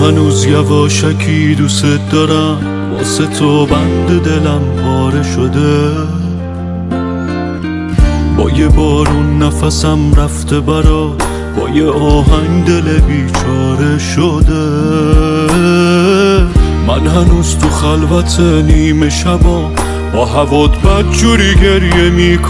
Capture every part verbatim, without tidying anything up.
هنوز یواشکی دوست دارم، واسه تو بند دلم پاره شده. با یه بارون نفسم رفته برات، با یه آهنگ دل بیچاره شده. من هنوز تو خلوت نیمه شبا با هوات بدجوری گریه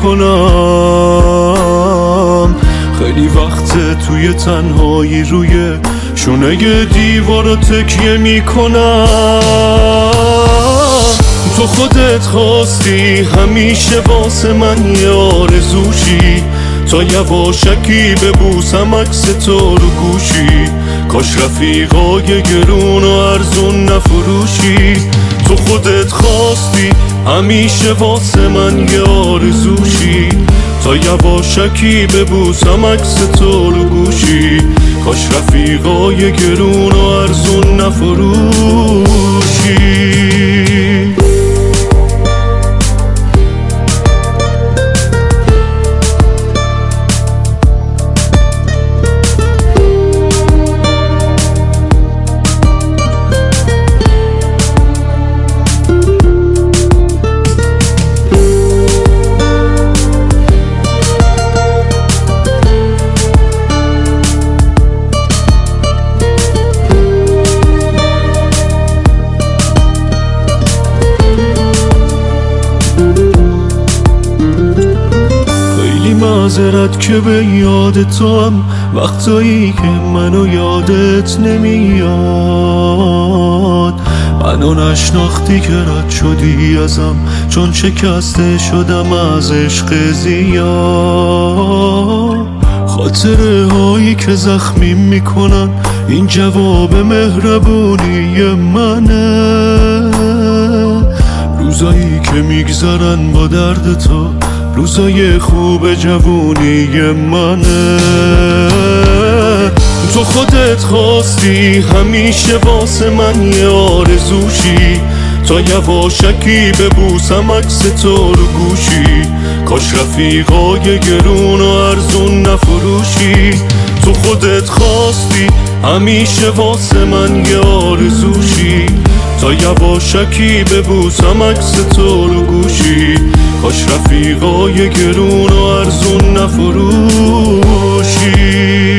میکنم. خیلی وقت توی تنهایی روی شونه دیوارو تکیه میکنم. تو خودت خواستی همیشه واسه من یه آرزوشی، تا یواشکی ببوسم عکس تو رو گوشی. کاش رفیقای گرون و ارزون نفروشی. تو خودت خواستی همیشه واسه من یه آرزوشی، تا یواشکی ببوسم عکس تو رو گوشی. کاش رفیقای گرون و ارزون نفروشی. معذرت که به یاد تو هم وقتایی که منو یادت نمیاد. منو نشناختی که رد شدی ازم، چون شکسته شدم از عشق زیاد. خاطره هایی که زخمیم میکنن، این جواب مهربونی منه. روزایی که میگذرن با درد تو، روزای خوب جوونی منه. تو خودت خواستی همیشه واسه من یه آرزوشی، تا یواشکی ببوسم عکس تو رو گوشی. کاش رفیقای گرون و ارزون نفروشی. تو خودت خواستی همیشه واسه من یه آرزوشی، تا یواشکی ببوسم عکس تو رو گوشی. کاش رفیقای گرون و ارزون نفروشی.